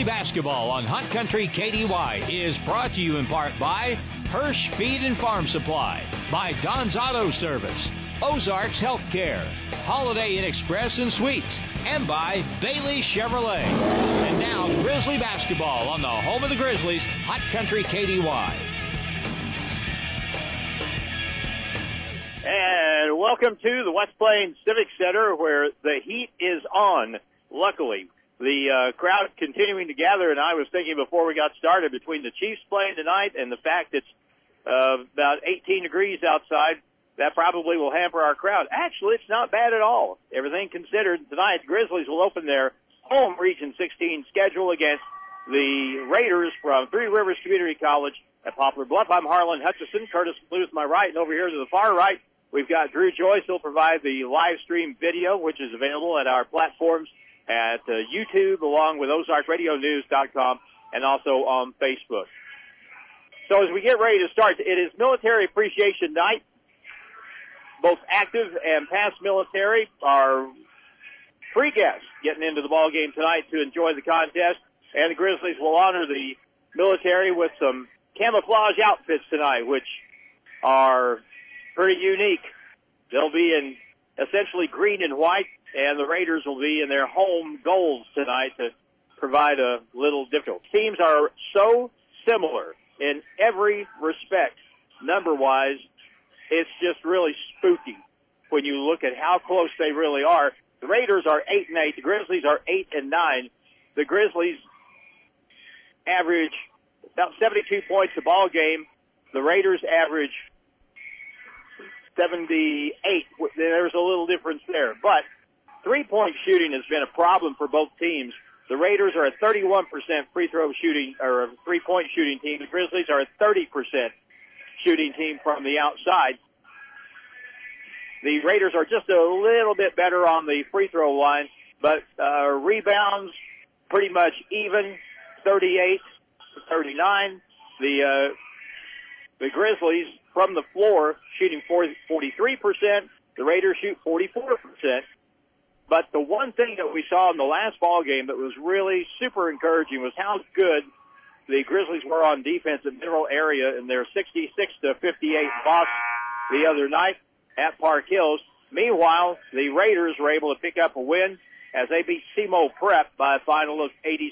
Grizzly Basketball on Hot Country KDY is brought to you in part by Hirsch Feed and Farm Supply, by Don's Auto Service, Ozarks Healthcare, Holiday Inn Express and Suites, and by Bailey Chevrolet. And now, Grizzly Basketball on the home of the Grizzlies, Hot Country KDY. And welcome to the West Plains Civic Center, where the heat is on, luckily. The crowd continuing to gather, and I was thinking before we got started, between the Chiefs playing tonight and the fact it's about 18 degrees outside, that probably will hamper our crowd. Actually, it's not bad at all. Everything considered, tonight Grizzlies will open their home Region 16 schedule against the Raiders from Three Rivers Community College at Poplar Bluff. I'm Harlan Hutchison, Curtis Blue to my right, and over here to the far right, we've got Drew Joyce. He'll provide the live stream video, which is available at our platforms at YouTube, along with OzarkRadioNews.com, and also on Facebook. So as we get ready to start, it is Military Appreciation Night. Both active and past military are free guests getting into the ball game tonight to enjoy the contest, and the Grizzlies will honor the military with some camouflage outfits tonight, which are pretty unique. They'll be in essentially green and white, and the Raiders will be in their home golds tonight to provide a little difficult. Teams are so similar in every respect, number-wise. It's just really spooky when you look at how close they really are. The Raiders are 8-8. The Grizzlies are 8-9. The Grizzlies average about 72 points a ball game. The Raiders average 78. There's a little difference there, but three-point shooting has been a problem for both teams. The Raiders are a 31% free throw shooting, or a three-point shooting team. The Grizzlies are a 30% shooting team from the outside. The Raiders are just a little bit better on the free throw line, but rebounds pretty much even, 38 to 39. The Grizzlies from the floor shooting 43%. The Raiders shoot 44%. But the one thing that we saw in the last ball game that was really super encouraging was how good the Grizzlies were on defense in Mineral Area in their 66-58 loss the other night at Park Hills. Meanwhile, the Raiders were able to pick up a win as they beat SEMO Prep by a final of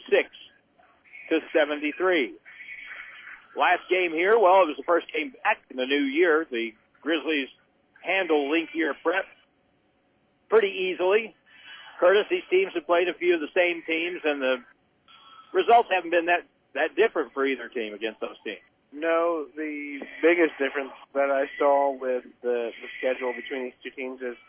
86-73. Last game here, well, it was the first game back in the new year. The Grizzlies handled Link Year Prep pretty easily. Curtis, these teams have played a few of the same teams, and the results haven't been that different for either team against those teams. No, the biggest difference that I saw with the schedule between these two teams is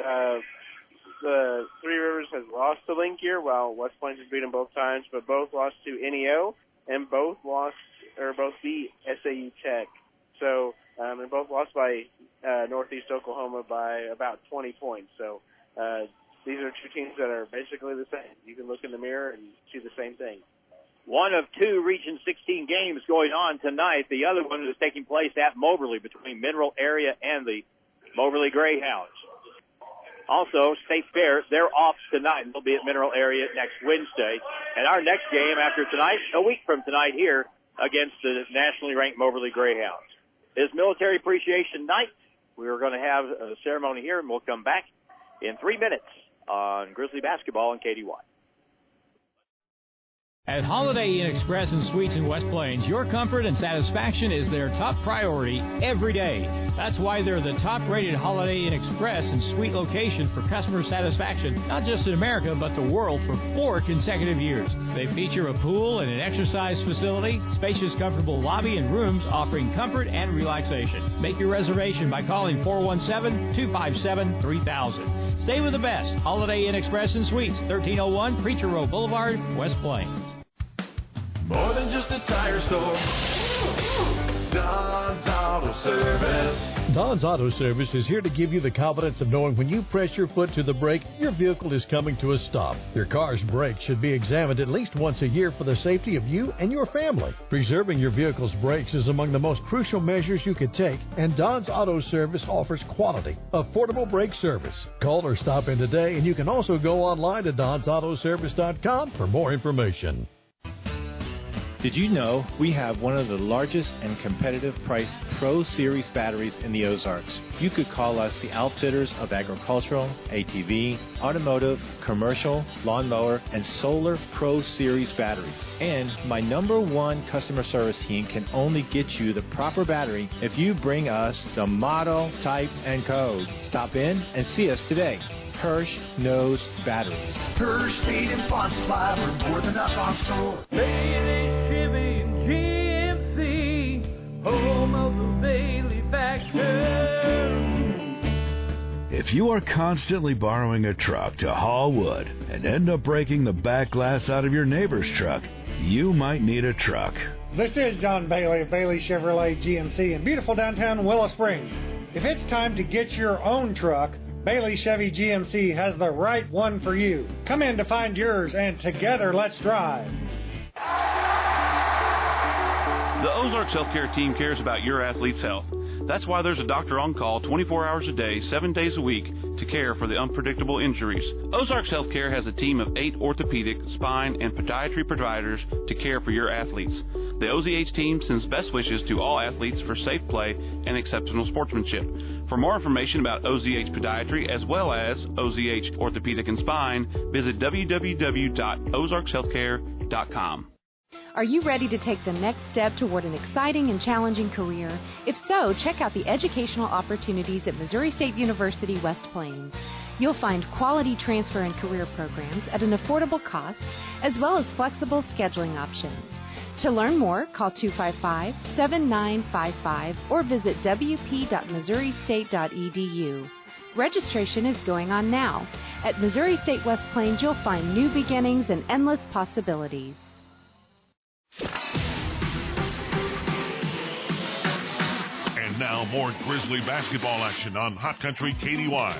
the Three Rivers has lost to Link Year, while West Plains has beat them both times, but both lost to NEO, and both beat SAU Tech. So, and both lost by Northeast Oklahoma by about 20 points. So, these are two teams that are basically the same. You can look in the mirror and see the same thing. One of two Region 16 games going on tonight. The other one is taking place at Moberly between Mineral Area and the Moberly Greyhounds. Also, State Fair, they're off tonight. They'll be at Mineral Area next Wednesday. And our next game after tonight, a week from tonight here, against the nationally ranked Moberly Greyhounds. It's Military Appreciation Night. We are going to have a ceremony here, and we'll come back in 3 minutes on Grizzly Basketball on KDY. At Holiday Inn Express and Suites in West Plains, your comfort and satisfaction is their top priority every day. That's why they're the top-rated Holiday Inn Express and Suite location for customer satisfaction, not just in America, but the world for 4 consecutive years. They feature a pool and an exercise facility, spacious, comfortable lobby and rooms offering comfort and relaxation. Make your reservation by calling 417-257-3000. Stay with the best. Holiday Inn Express and Suites, 1301 Preacher Row Boulevard, West Plains. More than just a tire store. Don's Auto Service. Don's Auto Service is here to give you the confidence of knowing when you press your foot to the brake, your vehicle is coming to a stop. Your car's brakes should be examined at least once a year for the safety of you and your family. Preserving your vehicle's brakes is among the most crucial measures you could take, and Don's Auto Service offers quality, affordable brake service. Call or stop in today, and you can also go online to Don'sAutoservice.com for more information. Did you know we have one of the largest and competitive priced Pro Series batteries in the Ozarks? You could call us the outfitters of agricultural, ATV, automotive, commercial, lawnmower, and solar Pro Series batteries. And my #1 customer service team can only get you the proper battery if you bring us the model, type, and code. Stop in and see us today. Hirsch knows batteries. Hirsch Speed and Fun Supply, we're more than up on store. Bailey, Chevy, and GMC, home of the Bailey factor. If you are constantly borrowing a truck to haul wood and end up breaking the back glass out of your neighbor's truck, you might need a truck. This is John Bailey of Bailey Chevrolet GMC in beautiful downtown Willow Springs. If it's time to get your own truck, Bailey Chevy GMC has the right one for you. Come in to find yours, and together let's drive. The Ozarks Healthcare team cares about your athlete's health. That's why there's a doctor on call 24 hours a day, 7 days a week to care for the unpredictable injuries. Ozarks Healthcare has a team of 8 orthopedic, spine, and podiatry providers to care for your athletes. The OZH team sends best wishes to all athletes for safe play and exceptional sportsmanship. For more information about OZH Podiatry as well as OZH Orthopedic and Spine, visit www.ozarkshealthcare.com. Are you ready to take the next step toward an exciting and challenging career? If so, check out the educational opportunities at Missouri State University West Plains. You'll find quality transfer and career programs at an affordable cost, as well as flexible scheduling options. To learn more, call 255-7955 or visit wp.missouristate.edu. Registration is going on now. At Missouri State West Plains, you'll find new beginnings and endless possibilities. And now more Grizzly basketball action on Hot Country KDY.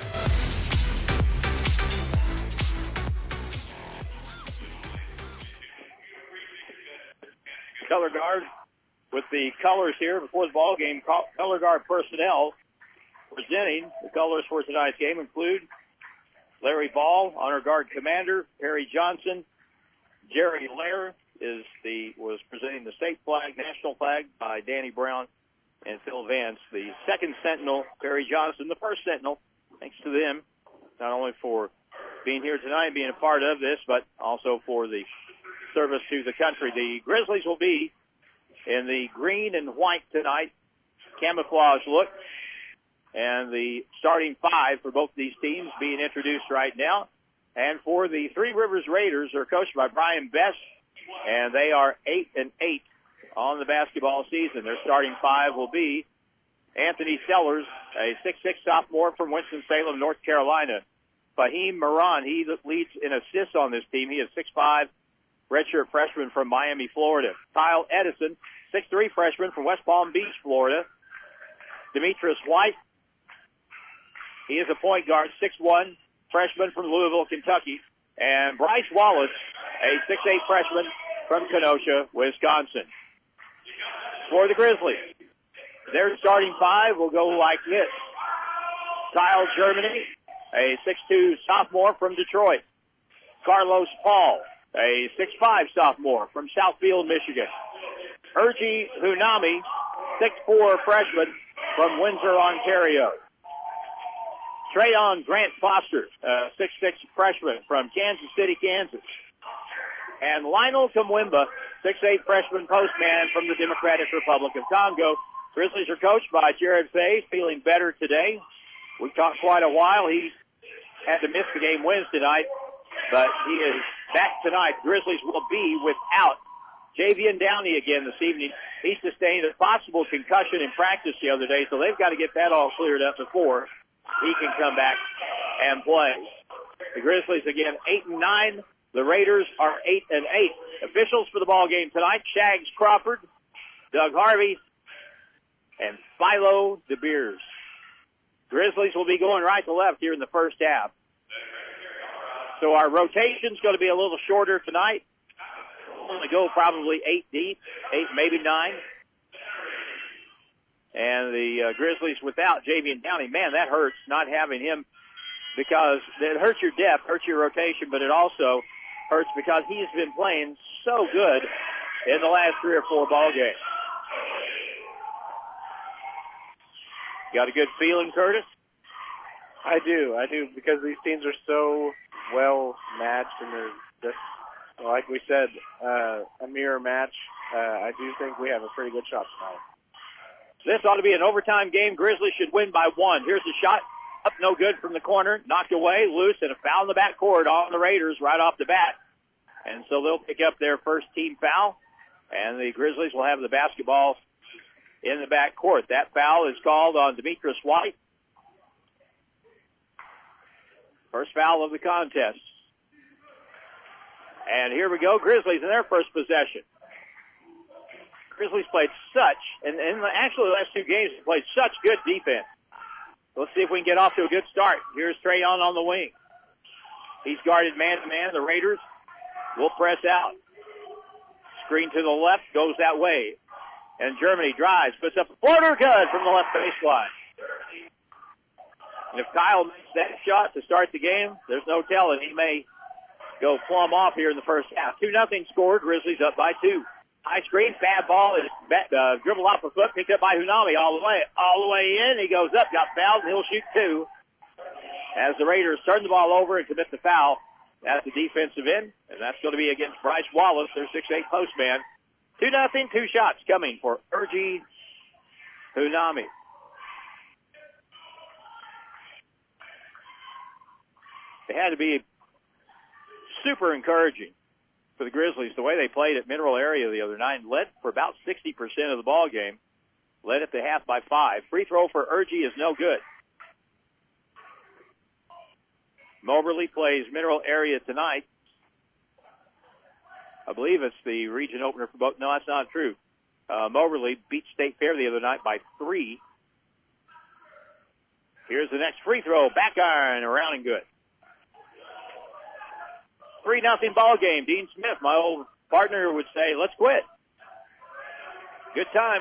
Color guard with the colors here before the ball game. Color guard personnel presenting the colors for tonight's game include Larry Ball, honor guard commander, Perry Johnson, Jerry Lair was presenting the state flag, national flag by Danny Brown and Phil Vance. The second sentinel, Perry Johnson, the first sentinel. Thanks to them, not only for being here tonight, being a part of this, but also for the service to the country. The Grizzlies will be in the green and white tonight, camouflage look, and the starting 5 for both these teams being introduced right now. And for the Three Rivers Raiders, they're coached by Brian Best, and they are 8-8 on the basketball season. Their starting 5 will be Anthony Sellers, a 6'6 sophomore from Winston-Salem, North Carolina. Fahim Moran, he leads in assists on this team. He is 6'5", redshirt freshman from Miami, Florida. Kyle Edison, 6'3", freshman from West Palm Beach, Florida. Demetrius White, he is a point guard, 6'1", freshman from Louisville, Kentucky. And Bryce Wallace, a 6'8" freshman from Kenosha, Wisconsin. For the Grizzlies, their starting 5 will go like this. Kyle Germany, a 6'2" sophomore from Detroit. Carlos Paul, a 6'5" sophomore from Southfield, Michigan. Urgi Hunami, 6'4" freshman from Windsor, Ontario. Trayon Grant Foster, 6'6" freshman from Kansas City, Kansas. And Lionel Kamwimba, 6'8" freshman postman from the Democratic Republic of Congo. Grizzlies are coached by Jared Faye, feeling better today. We talked quite a while. He had to miss the game Wednesday night, but he is back tonight. Grizzlies will be without Javian Downey again this evening. He sustained a possible concussion in practice the other day, so they've got to get that all cleared up before he can come back and play. The Grizzlies again 8-9. The Raiders are 8-8. Officials for the ball game tonight: Shags Crawford, Doug Harvey, and Philo DeBeers. Grizzlies will be going right to left here in the first half. So our rotation's going to be a little shorter tonight. We'll only go probably 8 deep, 8, maybe 9. And the Grizzlies without Javian Downey, man, that hurts not having him, because it hurts your depth, hurts your rotation, but it also hurts because he's been playing so good in the last 3 or 4 ball games. Got a good feeling, Curtis? I do, because these teams are so well matched, and they're just, like we said, a mirror match. I do think we have a pretty good shot tonight. This ought to be an overtime game. Grizzlies should win by 1. Here's the shot. Up, no good from the corner. Knocked away, loose, and a foul in the backcourt on the Raiders right off the bat. And so they'll pick up their first team foul, and the Grizzlies will have the basketball in the backcourt. That foul is called on Demetrius White. First foul of the contest. And here we go, Grizzlies in their first possession. Grizzlies played such, and actually the last 2 games, they played such good defense. Let's see if we can get off to a good start. Here's Trayon on the wing. He's guarded man-to-man. The Raiders will press out. Screen to the left, goes that way. And Germany drives, puts up a floater, good from the left baseline. And if Kyle makes that shot to start the game, there's no telling. He may go plumb off here in the first half. 2-0 score, Grizzlies up by 2. High screen, bad ball is dribbled off a foot, picked up by Hunami all the way in. He goes up, got fouled, and he'll shoot 2. As the Raiders turn the ball over and commit the foul at the defensive end, and that's going to be against Bryce Wallace, their 6'8" postman. 2-0, 2 shots coming for Urgi Hunami. It had to be super encouraging for the Grizzlies, the way they played at Mineral Area the other night, led for about 60% of the ball game, led at the half by 5. Free throw for Urgi is no good. Moberly plays Mineral Area tonight. I believe it's the region opener for both. No, that's not true. Moberly beat State Fair the other night by 3. Here's the next free throw. Back iron around and good. 3-0 ball game. Dean Smith, my old partner, would say, let's quit. Good time.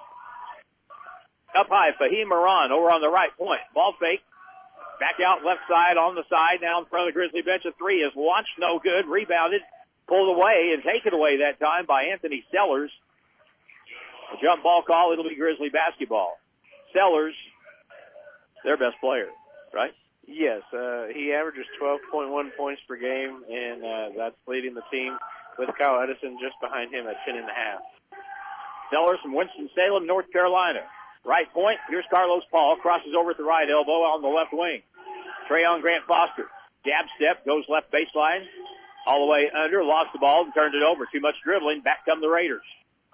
Up high, Fahim Moran over on the right point. Ball fake. Back out left side on the side. Now in front of the Grizzly bench. A 3 is launched. No good. Rebounded. Pulled away and taken away that time by Anthony Sellers. A jump ball call. It'll be Grizzly basketball. Sellers, their best player, right? Yes, he averages 12.1 points per game, and that's leading the team with Kyle Edison just behind him at 10.5. Sellers from Winston-Salem, North Carolina. Right point, here's Carlos Paul, crosses over at the right elbow on the left wing. Trayon Grant Foster, jab step, goes left baseline, all the way under, lost the ball and turned it over. Too much dribbling, back come the Raiders.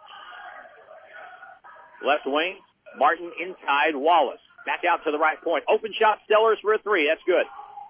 Left wing, Martin inside, Wallace. Back out to the right point. Open shot, Sellers for a 3. That's good.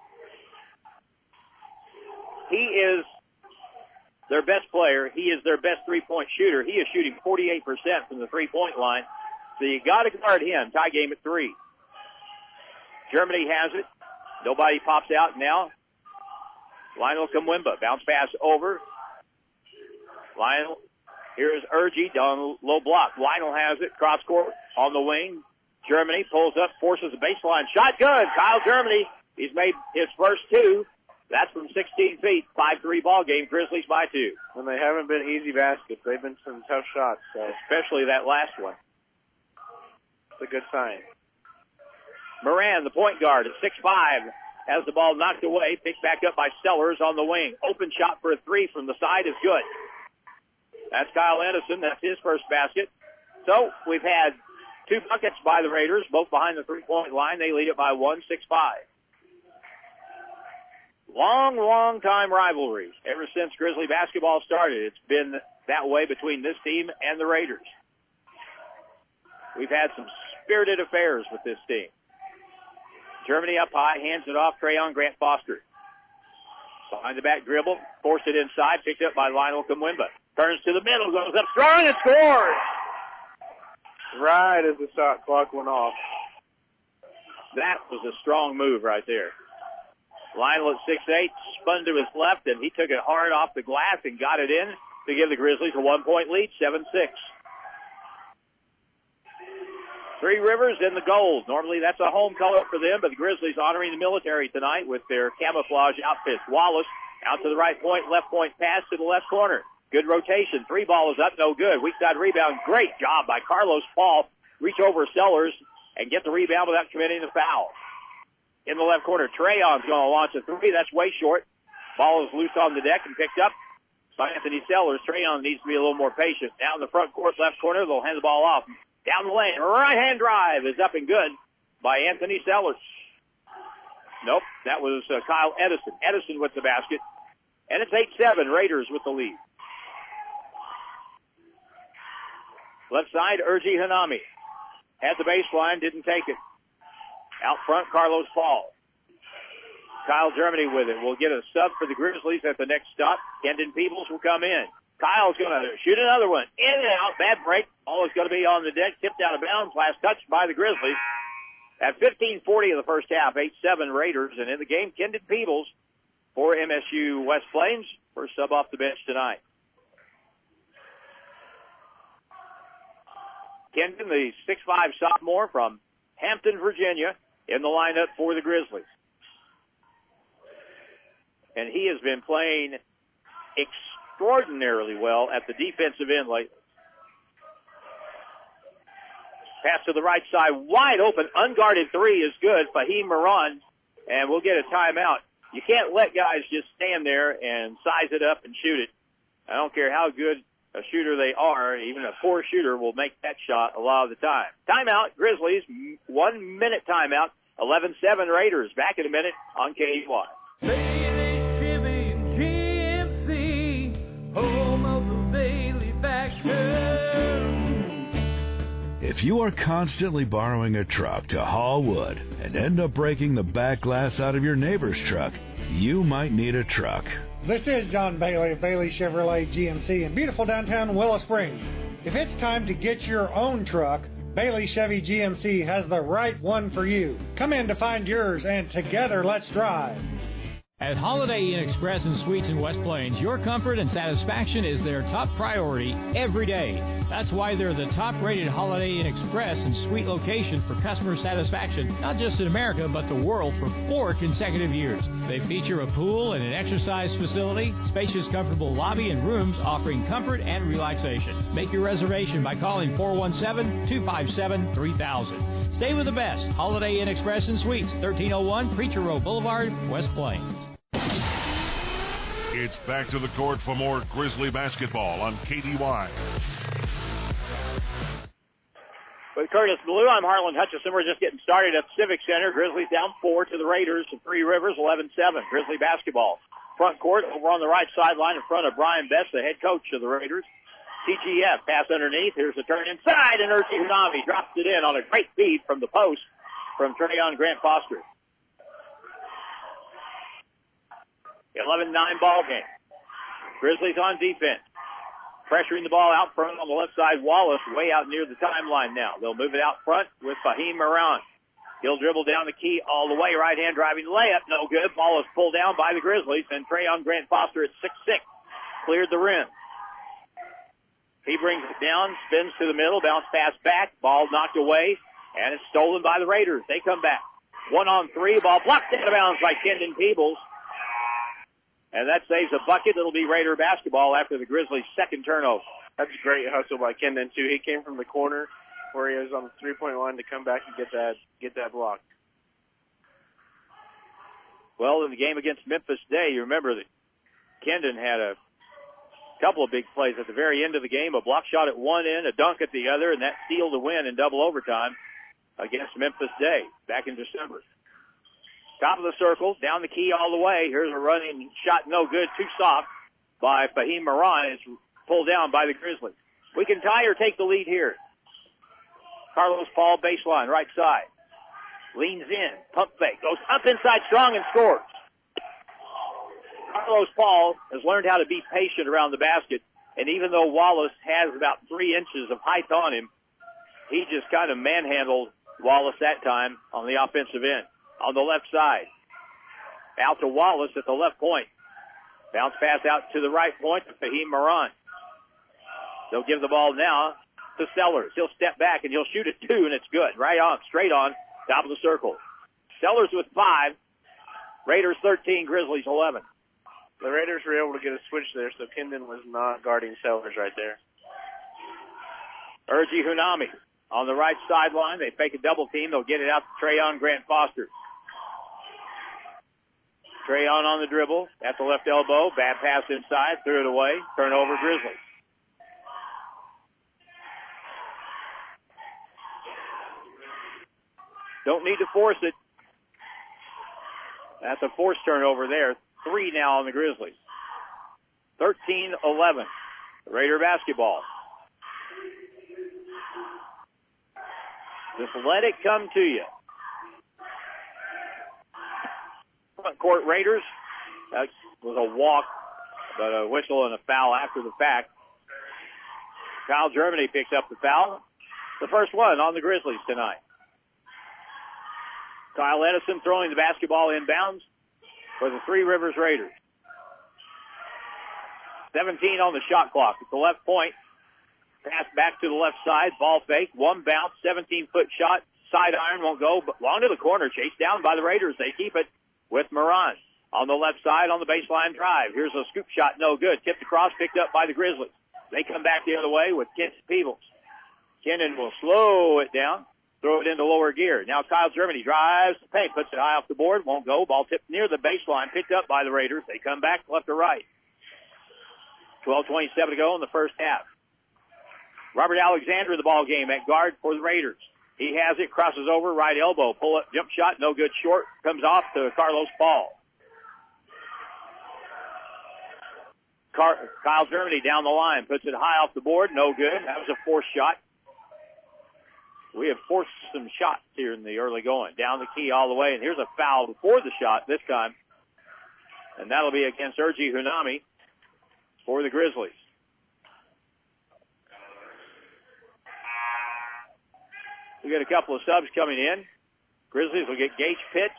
He is their best player. He is their best three-point shooter. He is shooting 48% from the three-point line. So you got to guard him. Tie game at 3. Germany has it. Nobody pops out now. Lionel Kamwimba. Bounce pass over. Lionel. Here's Urgi down low block. Lionel has it. Cross court on the wing. Germany pulls up, forces a baseline shot. Good. Kyle Germany. He's made his first 2. That's from 16 feet. 5-3 ball game. Grizzlies by 2. And they haven't been easy baskets. They've been some tough shots. So. Especially that last one. It's a good sign. Moran, the point guard at 6'5", has the ball knocked away. Picked back up by Sellers on the wing. Open shot for a 3 from the side is good. That's Kyle Edison. That's his first basket. So we've had 2 buckets by the Raiders, both behind the three-point line. They lead it by 1, 6-5. Long time rivalry. Ever since Grizzly basketball started, it's been that way between this team and the Raiders. We've had some spirited affairs with this team. Germany up high, hands it off. Trayon Grant Foster. Behind the back dribble, forced it inside, picked up by Lionel Kamwimba. Turns to the middle, goes up strong and scores! Right as the shot clock went off. That was a strong move right there. Lionel at 6'8", spun to his left, and he took it hard off the glass and got it in to give the Grizzlies a 1-point lead, 7-6. Three Rivers in the gold. Normally that's a home color for them, but the Grizzlies honoring the military tonight with their camouflage outfits. Wallace out to the right point, left point pass to the left corner. Good rotation. 3 ball is up, no good. Weak side rebound. Great job by Carlos Paul. Reach over Sellers and get the rebound without committing the foul. In the left corner, Trayon's going to launch a 3. That's way short. Ball is loose on the deck and picked up by Anthony Sellers. Trayon needs to be a little more patient. Now in the front court, left corner, they'll hand the ball off. Down the lane, right-hand drive is up and good by Anthony Sellers. Nope, that was Kyle Edison. Edison with the basket. And it's 8-7, Raiders with the lead. Left side, Urgi Hanami. Had the baseline, didn't take it. Out front, Carlos Paul. Kyle Germany with it. We'll get a sub for the Grizzlies at the next stop. Kendon Peebles will come in. Kyle's going to shoot another one. In and out, bad break. Ball is going to be on the deck, tipped out of bounds. Last touch by the Grizzlies. At 15:40 of the first half, 8-7 Raiders. And in the game, Kendon Peebles for MSU West Plains. First sub off the bench tonight. Kendon, the 6'5" sophomore from Hampton, Virginia, in the lineup for the Grizzlies. And he has been playing extraordinarily well at the defensive end lately. Pass to the right side, wide open, unguarded 3 is good. Fahim Moran, and we'll get a timeout. You can't let guys just stand there and size it up and shoot it. I don't care how good a shooter they are, even a poor shooter will make that shot a lot of the time. Timeout, Grizzlies, 1 minute timeout, 11-7 Raiders. Back in a minute on KY. Bailey Chevy GMC, home of the Bailey factor. If you are constantly borrowing a truck to haul wood and end up breaking the back glass out of your neighbor's truck, you might need a truck. This is John Bailey of Bailey Chevrolet GMC in beautiful downtown Willow Springs. If it's time to get your own truck, Bailey Chevy GMC has the right one for you. Come in to find yours, and together let's drive. At Holiday Inn Express and Suites in West Plains, your comfort and satisfaction is their top priority every day. That's why they're the top-rated Holiday Inn Express and Suite location for customer satisfaction, not just in America, but the world for 4 consecutive years. They feature a pool and an exercise facility, spacious, comfortable lobby and rooms offering comfort and relaxation. Make your reservation by calling 417-257-3000. Stay with the best. Holiday Inn Express and Suites, 1301 Preacher Road Boulevard, West Plains. It's back to the court for more Grizzly basketball on KDY. With Curtis Blue, I'm Harlan Hutchison. We're just getting started at Civic Center. Grizzlies down 4 to the Raiders of Three Rivers, 11-7. Grizzly basketball. Front court over on the right sideline in front of Brian Best, the head coach of the Raiders. TGF pass underneath. Here's a turn inside, and Urgi Hanami drops it in on a great feed from the post from Trayon Grant Foster. 11-9 ball game. Grizzlies on defense. Pressuring the ball out front on the left side. Wallace way out near the timeline now. They'll move it out front with Fahim Moran. He'll dribble down the key all the way. Right hand driving layup. No good. Ball is pulled down by the Grizzlies. And Trayon Grant Foster at 6'6". Cleared the rim. He brings it down. Spins to the middle. Bounce pass back. Ball knocked away. And it's stolen by the Raiders. They come back. 1-on-3. Ball blocked out of bounds by Kendon Peebles. And that saves a bucket. It'll be Raider basketball after the Grizzlies' second turnover. That's a great hustle by Kendon, too. He came from the corner where he was on the three-point line to come back and get that block. Well, in the game against Memphis Day, you remember that Kendon had a couple of big plays at the very end of the game, a block shot at one end, a dunk at the other, and that sealed the win in double overtime against Memphis Day back in December. Top of the circle, down the key all the way. Here's a running shot, no good, too soft by Fahim Moran. It's pulled down by the Grizzlies. We can tie or take the lead here. Carlos Paul, baseline, right side. Leans in, pump fake, goes up inside strong and scores. Carlos Paul has learned how to be patient around the basket, and even though Wallace has about 3 inches of height on him, he just kind of manhandled Wallace that time on the offensive end. On the left side. Out to Wallace at the left point. Bounce pass out to the right point to Fahim Moran. They'll give the ball now to Sellers. He'll step back and he'll shoot it 2, and it's good. Right on, straight on, top of the circle. Sellers with 5. Raiders 13, Grizzlies 11. The Raiders were able to get a switch there, so Kendon was not guarding Sellers right there. Urgi Hunami on the right sideline. They fake a double team. They'll get it out to Trayon Grant Foster. Trayon on the dribble at the left elbow. Bad pass inside. Threw it away. Turnover Grizzlies. Don't need to force it. That's a forced turnover there. 3 now on the Grizzlies. 13-11. Raider basketball. Just let it come to you. Front court Raiders. That was a walk, but a whistle and a foul after the fact. Kyle Germany picks up the foul. The first one on the Grizzlies tonight. Kyle Edison throwing the basketball inbounds for the Three Rivers Raiders. 17 on the shot clock at the left point. Pass back to the left side. Ball fake. One bounce. 17-foot shot. Side iron won't go. But long to the corner. Chased down by the Raiders. They keep it with Moran. On the left side on the baseline drive. Here's a scoop shot. No good. Tipped across. Picked up by the Grizzlies. They come back the other way with Kent Peebles. Kennan will slow it down. Throw it into lower gear. Now Kyle Germany drives the paint. Puts it high off the board. Won't go. Ball tipped near the baseline. Picked up by the Raiders. They come back left to right. 12:27 to go in the first half. Robert Alexander in the ball game at guard for the Raiders. He has it, crosses over, right elbow, pull up, jump shot, no good, short, comes off to Carlos Paul. Kyle Germany down the line, puts it high off the board, no good. That was a forced shot. We have forced some shots here in the early going. Down the key all the way, and here's a foul before the shot this time. And that'll be against Urgi Hunami for the Grizzlies. We got a couple of subs coming in. Grizzlies will get Gage Pitts.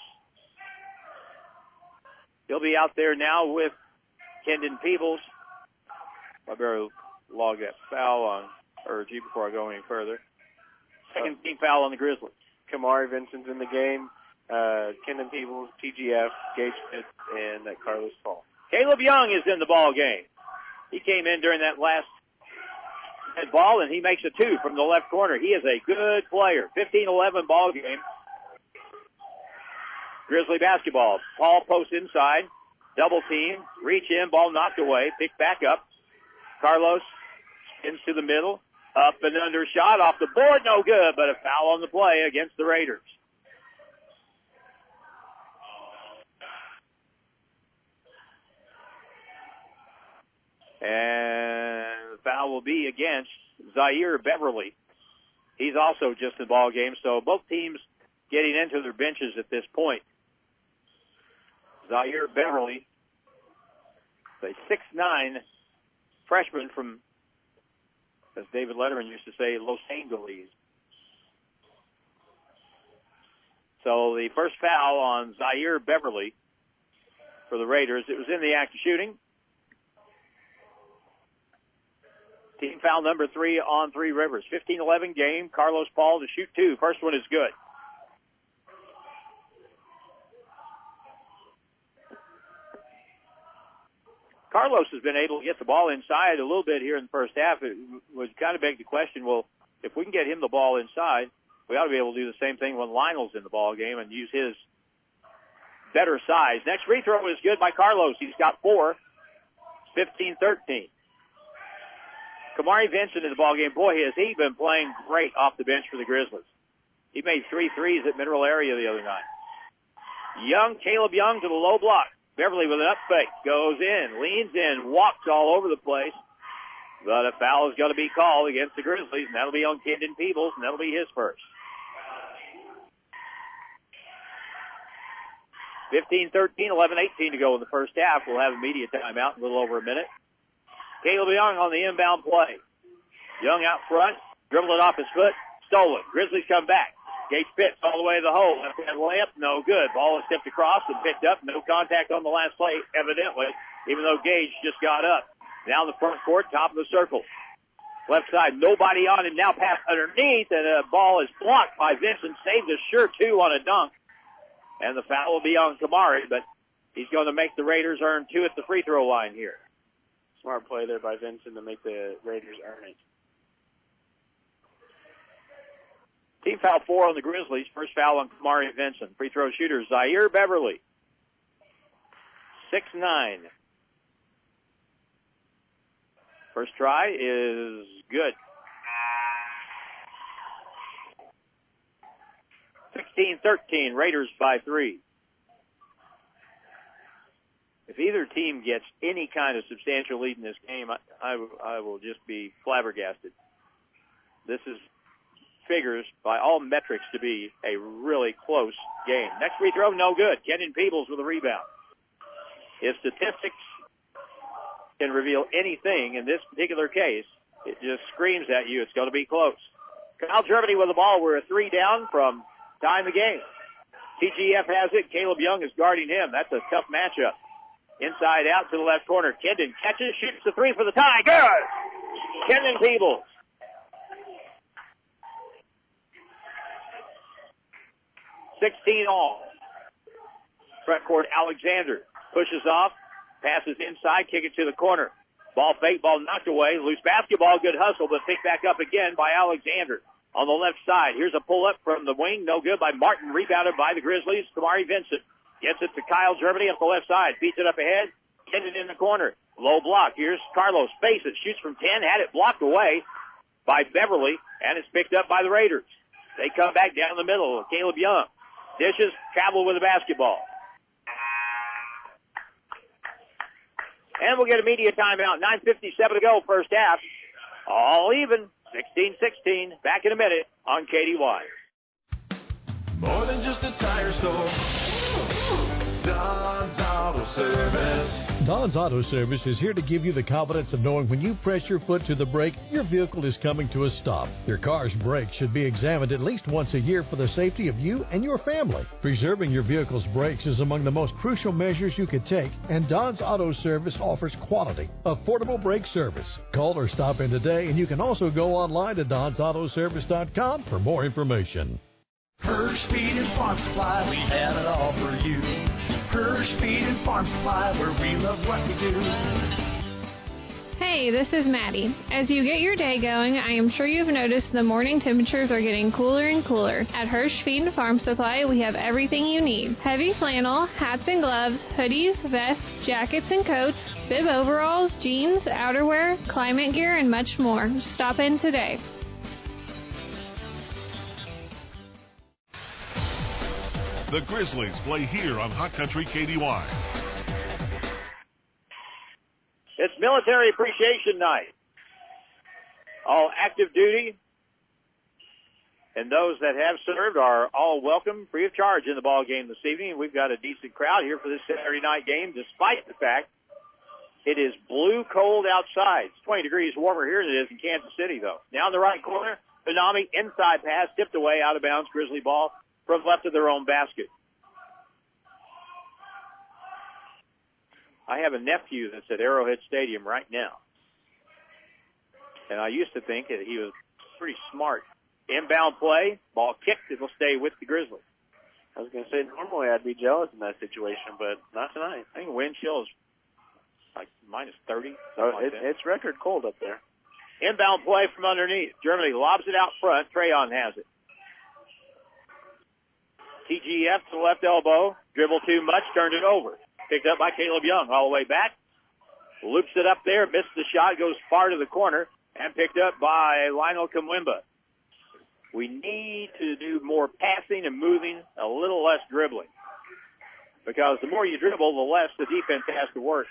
He'll be out there now with Kendon Peebles. I better log that foul on Urgi before I go any further. Second team foul on the Grizzlies. Kamari Vincent's in the game. Kendon Peebles, TGF, Gage Pitts, and Carlos Paul. Caleb Young is in the ball game. He came in during that last ball, and he makes a 2 from the left corner. He is a good player. 15-11 ball game. Grizzly basketball. Paul posts inside. Double team. Reach in. Ball knocked away. Picked back up. Carlos spins to the middle. Up and under shot off the board. No good, but a foul on the play against the Raiders. And the foul will be against Zaire Beverly. He's also just in the ball game, so both teams getting into their benches at this point. Zaire Beverly, a 6'9" freshman from, as David Letterman used to say, Los Angeles. So the first foul on Zaire Beverly for the Raiders. It was in the act of shooting. Team foul number 3 on Three Rivers. 15-11 game. Carlos Paul to shoot 2. First one is good. Carlos has been able to get the ball inside a little bit here in the first half. It would kind of beg the question, well, if we can get him the ball inside, we ought to be able to do the same thing when Lionel's in the ball game and use his better size. Next free throw is good by Carlos. He's got 4. 15-13. Kamari Vincent in the ballgame. Boy, has he been playing great off the bench for the Grizzlies. He made 3 threes at Mineral Area the other night. Caleb Young to the low block. Beverly with an up fake. Goes in, leans in, walks all over the place. But a foul is going to be called against the Grizzlies, and that'll be on Kendon Peebles, and that'll be his first. 15-13, 11-18 to go in the first half. We'll have a media timeout in a little over a minute. Caleb Young on the inbound play. Young out front, dribbled it off his foot, stolen. Grizzlies come back. Gage Pitts all the way to the hole. Left-hand layup, no good. Ball is tipped across and picked up. No contact on the last play, evidently, even though Gage just got up. Now the front court, top of the circle. Left side, nobody on him. Now pass underneath, and the ball is blocked by Vincent. Saved a sure 2 on a dunk. And the foul will be on Kamari, but He's going to make the Raiders earn 2 at the free throw line here. Smart play there by Vincent to make the Raiders earn it. Team foul 4 on the Grizzlies. First foul on Kamari Vincent. Free throw shooter Zaire Beverly. 6'9". First try is good. 16-13, Raiders by 3. If either team gets any kind of substantial lead in this game, I will just be flabbergasted. This figures by all metrics to be a really close game. Next free throw, no good. Kenyon Peebles with a rebound. If statistics can reveal anything in this particular case, it just screams at you it's going to be close. Kyle Germany with the ball. We're a 3 down from tying the game. TGF has it. Caleb Young is guarding him. That's a tough matchup. Inside out to the left corner. Kendon catches, shoots the 3 for the tie. Good! Kenyon Peebles. 16 all. Front court, Alexander pushes off, passes inside, kick it to the corner. Ball fake, ball knocked away. Loose basketball, good hustle, but picked back up again by Alexander. On the left side, here's a pull-up from the wing, no good by Martin, rebounded by the Grizzlies. Kamari Vincent gets it to Kyle Germany up the left side, beats it up ahead, gets it in the corner. Low block, here's Carlos, faces, shoots from 10, had it blocked away by Beverly, and it's picked up by the Raiders. They come back down the middle, Caleb Young. Dishes, travel with the basketball. And we'll get a media timeout. 9:57 to go, first half. All even. 16-16. Back in a minute on KDY. More than just a tire store. Don's Auto Service. Don's Auto Service is here to give you the confidence of knowing when you press your foot to the brake, your vehicle is coming to a stop. Your car's brakes should be examined at least once a year for the safety of you and your family. Preserving your vehicle's brakes is among the most crucial measures you could take, and Don's Auto Service offers quality, affordable brake service. Call or stop in today, and you can also go online to Don'sAutoservice.com for more information. Hirsch Feed and Farm Supply, we have it all for you. Hirsch Feed and Farm Supply, where we love what we do. Hey, this is Maddie. As you get your day going, I am sure you've noticed the morning temperatures are getting cooler and cooler. At Hirsch Feed and Farm Supply, we have everything you need. Heavy flannel, hats and gloves, hoodies, vests, jackets and coats, bib overalls, jeans, outerwear, climate gear, and much more. Stop in today. The Grizzlies play here on Hot Country KDY. It's Military Appreciation Night. All active duty and those that have served are all welcome, free of charge, in the ball game this evening. We've got a decent crowd here for this Saturday night game, despite the fact it is blue cold outside. It's 20 degrees warmer here than it is in Kansas City, though. Now in the right corner, Benami, inside pass, tipped away, out of bounds, Grizzly ball from left of their own basket. I have a nephew that's at Arrowhead Stadium right now. And I used to think that he was pretty smart. Inbound play, ball kicked, it'll stay with the Grizzlies. I was going to say, normally I'd be jealous in that situation, but not tonight. I think wind chill is like minus 30. It's record cold up there. Inbound play from underneath. Germany lobs it out front. Trayon has it. TGF to the left elbow. Dribble too much, turned it over. Picked up by Caleb Young all the way back. Loops it up there, missed the shot, goes far to the corner, and picked up by Lionel Kamwimba. We need to do more passing and moving, a little less dribbling. Because the more you dribble, the less the defense has to work.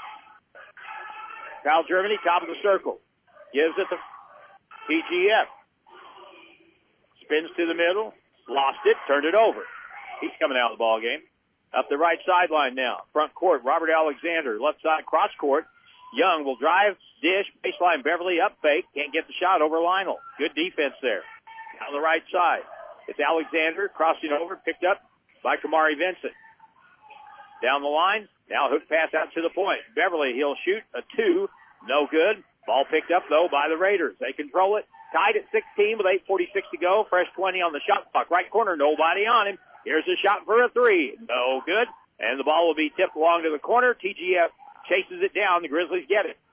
Kyle Germany, top of the circle. Gives it to TGF. Spins to the middle. Lost it, turned it over. He's coming out of the ball game. Up the right sideline now. Front court, Robert Alexander. Left side, cross court. Young will drive, dish, baseline Beverly, up fake. Can't get the shot over Lionel. Good defense there. On the right side. It's Alexander crossing over, picked up by Kamari Vincent. Down the line. Now hook pass out to the point. Beverly, he'll shoot a 2. No good. Ball picked up, though, by the Raiders. They control it. Tied at 16 with 8:46 to go. Fresh 20 on the shot clock. Right corner, nobody on him. Here's a shot for a 3. No good. And the ball will be tipped along to the corner. TGF chases it down. The Grizzlies get it.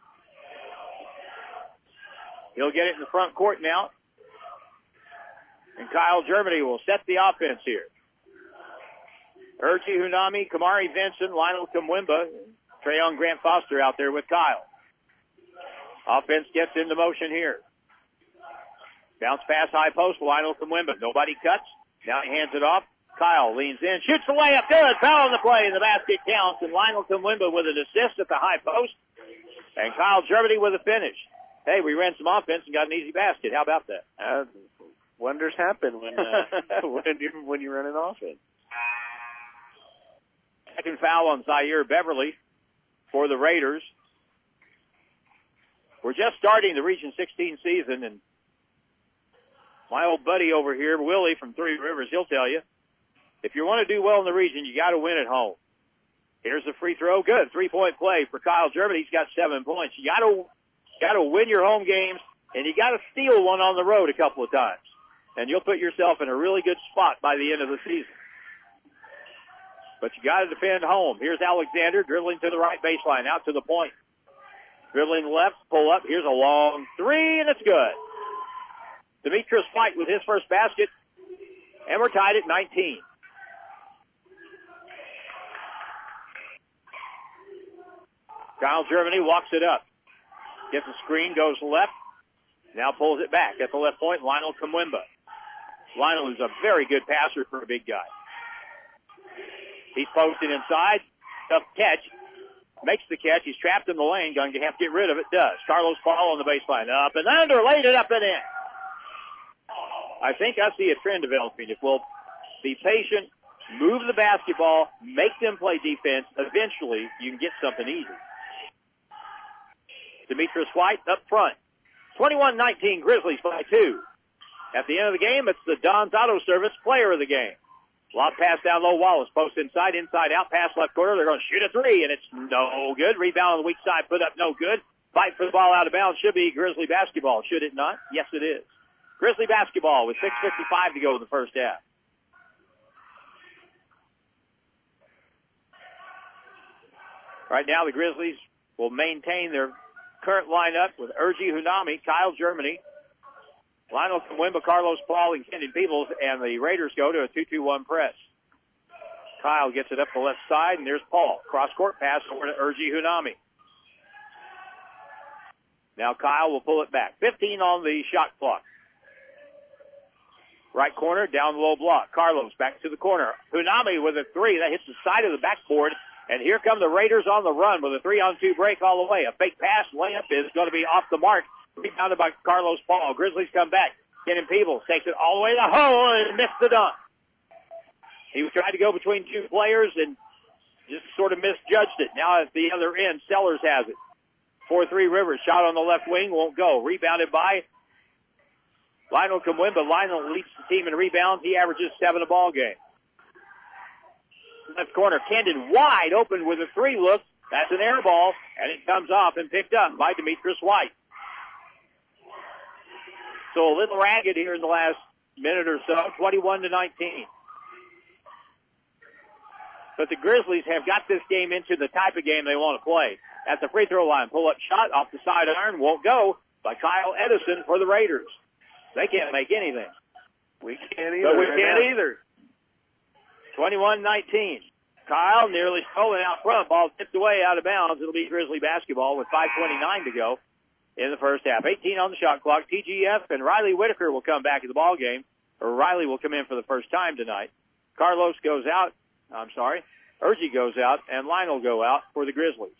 He'll get it in the front court now. And Kyle Germany will set the offense here. Urgi Hunami, Kamari Vincent, Lionel Kumwimba, Trayon Grant Foster out there with Kyle. Offense gets into motion here. Bounce pass high post, Lionel Kumwimba. Nobody cuts. Now he hands it off. Kyle leans in, shoots the layup. Good. Foul on the play, and the basket counts. And Lionel Kumwimba with an assist at the high post. And Kyle Germany with a finish. Hey, we ran some offense and got an easy basket. How about that? Wonders happen when you run an offense. Second foul on Zaire Beverly for the Raiders. We're just starting the Region 16 season, and my old buddy over here, Willie from Three Rivers, he'll tell you, if you want to do well in the region, you got to win at home. Here's the free throw. Good. 3-point play for Kyle Germany. He's got 7 points. You got to win your home games, and you got to steal one on the road a couple of times, and you'll put yourself in a really good spot by the end of the season. But you got to defend home. Here's Alexander dribbling to the right baseline, out to the point. Dribbling left, pull up. Here's a long three, and it's good. Demetrius White with his first basket, and we're tied at 19. Kyle Germany walks it up. Gets a screen, goes left. Now pulls it back. At the left point, Lionel Kumwimba. Lionel is a very good passer for a big guy. He's posted inside. Tough catch. Makes the catch. He's trapped in the lane. Going to have to get rid of it. Does. Carlos Paul on the baseline. Up and under. Laid it up and in. I think I see a trend developing. If we'll be patient, move the basketball, make them play defense, eventually you can get something easy. Demetrius White up front. 21-19 Grizzlies by 2. At the end of the game, it's the Don's Auto Service player of the game. Lob pass down low. Wallace. Post inside out. Pass left corner. They're going to shoot a three, and it's no good. Rebound on the weak side. Put up no good. Fight for the ball out of bounds. Should be Grizzly basketball. Should it not? Yes, it is. Grizzly basketball with 6:55 to go in the first half. Right now, the Grizzlies will maintain their current lineup with Urgi Hunami, Kyle Germany, Lionel Kumwimba, Carlos Paul, and Kendon Peebles, and the Raiders go to a 2-2-1 press. Kyle gets it up the left side, and there's Paul. Cross-court pass over to Urgi Hunami. Now Kyle will pull it back. 15 on the shot clock. Right corner, down the low block. Carlos back to the corner. Hunami with a three. That hits the side of the backboard. And here come the Raiders on the run with a 3-on-2 break all the way. A fake pass layup is going to be off the mark. Rebounded by Carlos Paul. Grizzlies come back. Kendon Peebles takes it all the way to the hole and missed the dunk. He was trying to go between two players and just sort of misjudged it. Now at the other end, Sellers has it. 4-3 Rivers. Shot on the left wing. Won't go. Rebounded by Lionel Kumwimba. Lionel leads the team in rebounds. He averages 7 a ball game. Left corner. Kendon wide open with a three look. That's an air ball, and it comes off and picked up by Demetrius White. So a little ragged here in the last minute or so, 21-19. But the Grizzlies have got this game into the type of game they want to play. At the free throw line, pull-up shot off the side iron, won't go, by Kyle Edison for the Raiders. They can't make anything. We can't either. But we can't either. 21-19. Kyle nearly stolen out front. Ball tipped away out of bounds. It'll be Grizzly basketball with 5:29 to go in the first half. 18 on the shot clock. TGF and Riley Whitaker will come back in the ball game. Or Riley will come in for the first time tonight. Carlos goes out. Urgi goes out, and Lionel will go out for the Grizzlies.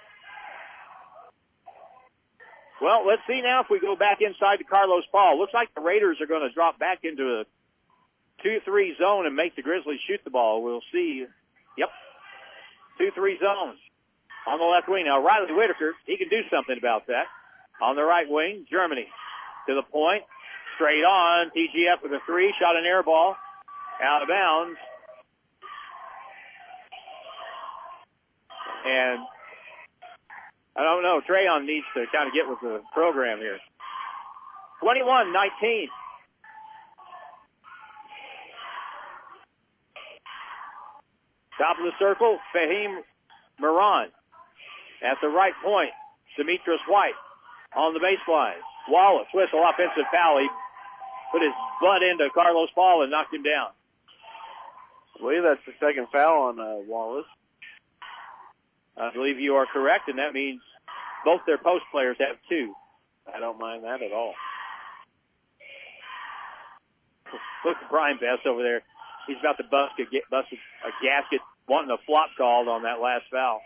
Well, let's see now if we go back inside to Carlos Paul. Looks like the Raiders are going to drop back into a 2-3 zone and make the Grizzlies shoot the ball. We'll see. Yep. 2-3 zones on the left wing. Now, Riley Whitaker, he can do something about that. On the right wing, Germany to the point. Straight on. TGF with a three. Shot an air ball. Out of bounds. And I don't know. Trayon needs to kind of get with the program here. 21-19. Top of the circle, Fahim Moran. At the right point, Demetrius White on the baseline. Wallace, whistle, offensive foul. He put his butt into Carlos Paul and knocked him down. I believe that's the second foul on Wallace. I believe you are correct, and that means both their post players have 2. I don't mind that at all. Look at Brian Best over there. He's about to bust a gasket, wanting a flop called on that last foul.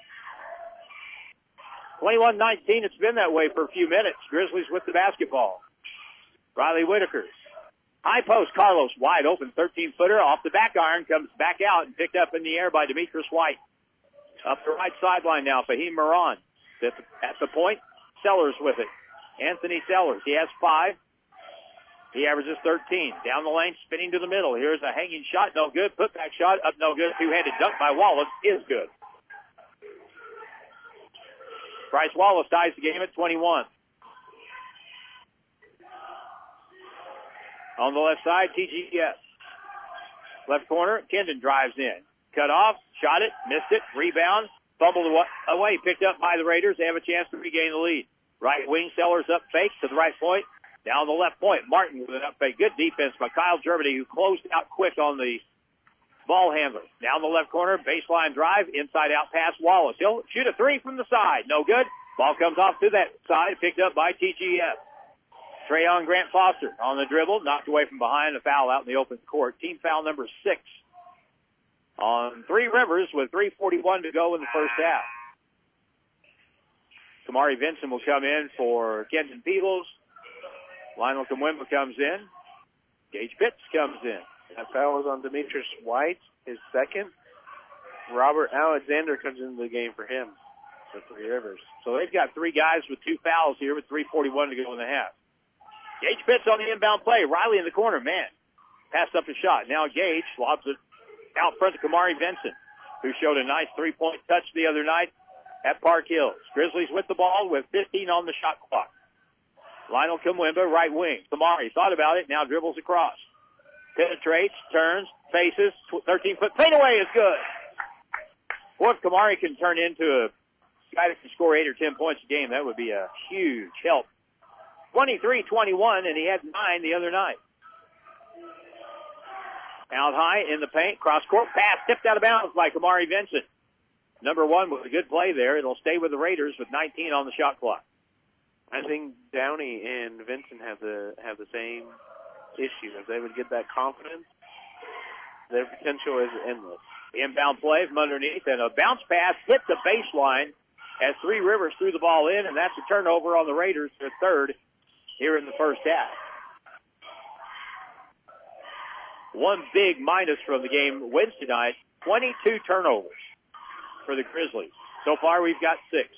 21-19, it's been that way for a few minutes. Grizzlies with the basketball. Riley Whitaker. High post, Carlos wide open, 13-footer off the back iron, comes back out and picked up in the air by Demetrius White. Up the right sideline now, Fahim Moran. At the point, Sellers with it. Anthony Sellers, he has 5. He averages 13. Down the lane, spinning to the middle. Here's a hanging shot, no good. Putback shot, up no good. Two-handed dunk by Wallace is good. Bryce Wallace ties the game at 21. On the left side, TGS. Left corner, Kendon drives in. Cut off, shot it, missed it, rebound, fumbled away, picked up by the Raiders. They have a chance to regain the lead. Right wing, Sellers up fake to the right point. Down the left point, Martin with an up fake. Good defense by Kyle Germany, who closed out quick on the ball handler. Down the left corner, baseline drive, inside out pass, Wallace. He'll shoot a 3 from the side. No good. Ball comes off to that side, picked up by TGF. Trayon Grant Foster on the dribble, knocked away from behind, a foul out in the open court. Team foul number 6 on Three Rivers with 3:41 to go in the first half. Kamari Vinson will come in for Kenton Peebles. Lionel Kamwemba comes in. Gage Pitts comes in. That foul was on Demetrius White, his second. Robert Alexander comes into the game for him. So Three Rivers. So they've got 3 guys with 2 fouls here with 3:41 to go in the half. Gage Pitts on the inbound play. Riley in the corner. Man, passed up the shot. Now Gage lobs it out front to Kamari Vinson, who showed a nice 3-point touch the other night at Park Hills. Grizzlies with the ball with 15 on the shot clock. Lionel Kamwemba, right wing. Kamari thought about it, now dribbles across. Penetrates, turns, faces, 13-foot fadeaway is good. Boy, if Kamari can turn into a guy that can score 8 or 10 points a game, that would be a huge help. 23-21, and he had 9 the other night. Out high in the paint, cross-court pass, tipped out of bounds by Kamari Vinson. Number 1 with a good play there. It'll stay with the Raiders with 19 on the shot clock. I think Downey and Vincent have the same issue. If they would get that confidence, their potential is endless. Inbound play from underneath, and a bounce pass hit the baseline as Three Rivers threw the ball in, and that's a turnover on the Raiders, their 3rd here in the first half. One big minus from the game Wednesday night, 22 turnovers for the Grizzlies. So far, we've got 6.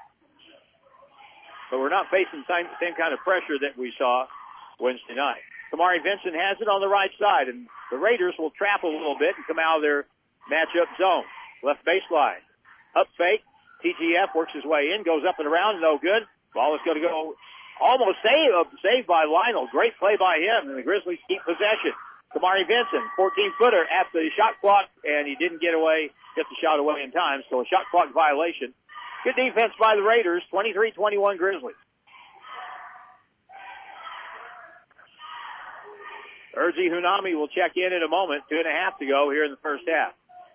But we're not facing the same kind of pressure that we saw Wednesday night. Kamari Vinson has it on the right side, and the Raiders will trap a little bit and come out of their matchup zone. Left baseline. Up fake. TGF works his way in, goes up and around, no good. Ball is going to go almost saved by Lionel. Great play by him, and the Grizzlies keep possession. Kamari Vinson, 14-footer at the shot clock, and he didn't get the shot away in time, so a shot clock violation. Good defense by the Raiders, 23-21 Grizzlies. Urzi Hunami will check in a moment, 2.5 to go here in the first half.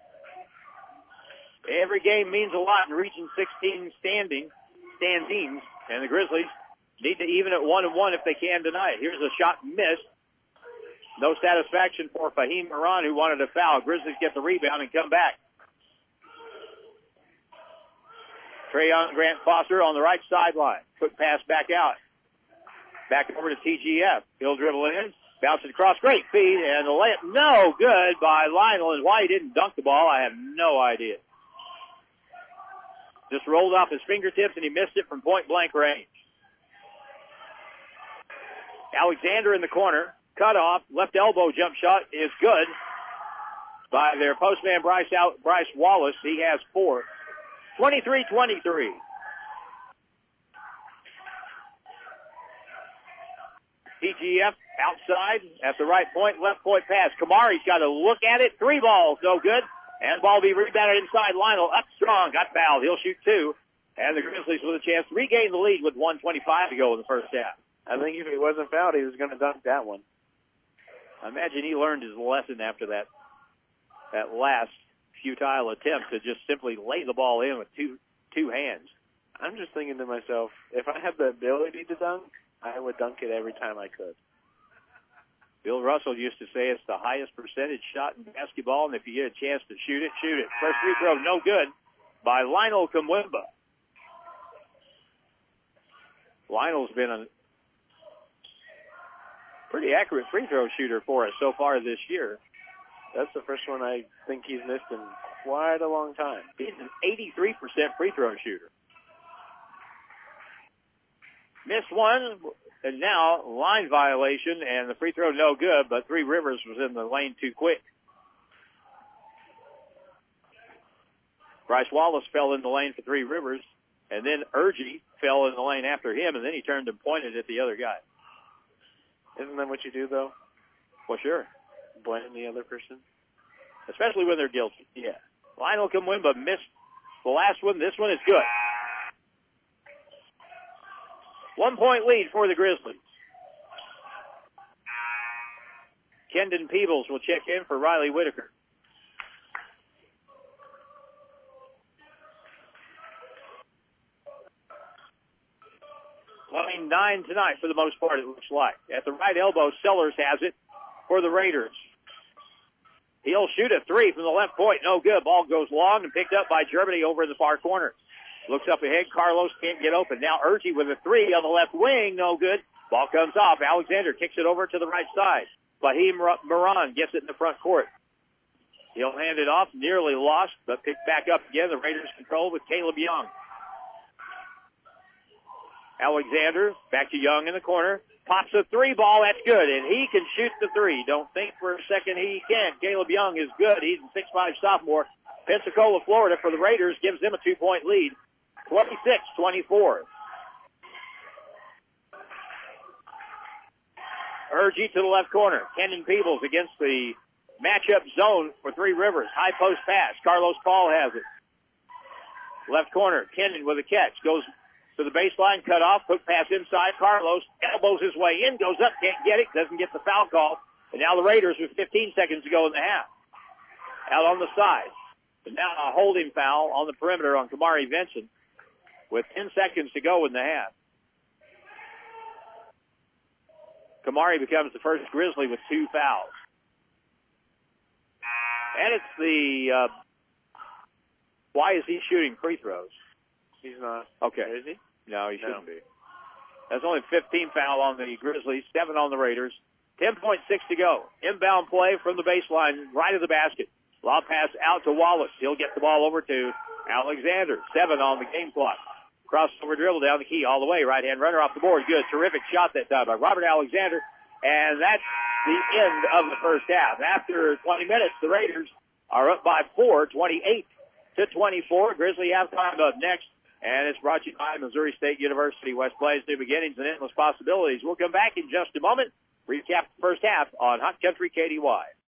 Every game means a lot in Region 16 standings, and the Grizzlies need to even at 1-1 if they can tonight. Here's a shot missed. No satisfaction for Fahim Moran, who wanted a foul. Grizzlies get the rebound and come back. Trayon Grant Foster on the right sideline. Quick pass back out. Back over to TGF. He'll dribble in. Bounces across. Great feed. And the layup no good by Lionel. And why he didn't dunk the ball, I have no idea. Just rolled off his fingertips and he missed it from point blank range. Alexander in the corner. Cut off. Left elbow jump shot is good by their postman Bryce Wallace. He has 4. 23-23. TGF outside at the right point, left point pass. Kamari's got to look at it. 3 balls, no good. And the ball will be rebounded inside. Lionel up strong, got fouled. He'll shoot 2. And the Grizzlies with a chance to regain the lead with 1:25 to go in the first half. I think if he wasn't fouled, he was going to dunk that one. I imagine he learned his lesson after that last futile attempt to just simply lay the ball in with two hands. I'm just thinking to myself, if I had the ability to dunk, I would dunk it every time I could. Bill Russell used to say it's the highest percentage shot in basketball, and if you get a chance to shoot it, shoot it. First free throw, no good by Lionel Kumwimba. Lionel's been a pretty accurate free throw shooter for us so far this year. That's the first one I think he's missed in quite a long time. He's an 83% free throw shooter. Missed one, and now line violation, and the free throw no good, but Three Rivers was in the lane too quick. Bryce Wallace fell in the lane for Three Rivers, and then Urgie fell in the lane after him, and then he turned and pointed at the other guy. Isn't that what you do, though? Well, sure. Blame the other person? Especially when they're guilty. Yeah. Lionel Kumwimba missed the last one. This one is good. 1 point lead for the Grizzlies. Kendon Peebles will check in for Riley Whitaker. Playing 9 tonight for the most part, it looks like. At the right elbow, Sellers has it for the Raiders. He'll shoot a 3 from the left point. No good. Ball goes long and picked up by Germany over in the far corner. Looks up ahead. Carlos can't get open. Now Urgie with a 3 on the left wing. No good. Ball comes off. Alexander kicks it over to the right side. Fahim Moran gets it in the front court. He'll hand it off. Nearly lost, but picked back up again. The Raiders control with Caleb Young. Alexander back to Young in the corner. Pops a 3 ball. That's good. And he can shoot the 3. Don't think for a second he can't. Caleb Young is good. He's a 6'5" sophomore. Pensacola, Florida for the Raiders gives them a 2-point lead. 26-24. Urgie to the left corner. Kendon Peebles against the matchup zone for Three Rivers. High post pass. Carlos Paul has it. Left corner. Kendon with a catch. Goes to the baseline. Cut off. Quick pass inside. Carlos elbows his way in. Goes up. Can't get it. Doesn't get the foul call. And now the Raiders with 15 seconds to go in the half. Out on the side. But now a holding foul on the perimeter on Kamari Vincent with 10 seconds to go in the half. Kamari becomes the first Grizzly with 2 fouls. And it's the, why is he shooting free throws? He's not. Okay. Is he? No, he shouldn't be. That's only 15 foul on the Grizzlies, 7 on the Raiders. 10.6 to go. Inbound play from the baseline, right of the basket. Lob pass out to Wallace. He'll get the ball over to Alexander. 7 on the game clock. Crossover dribble down the key all the way. Right-hand runner off the board. Good. Terrific shot that time by Robert Alexander. And that's the end of the first half. After 20 minutes, the Raiders are up by 4, 28-24. Grizzly halftime up next. And it's brought to you by Missouri State University. West Plains, new beginnings and endless possibilities. We'll come back in just a moment. Recap the first half on Hot Country KDY.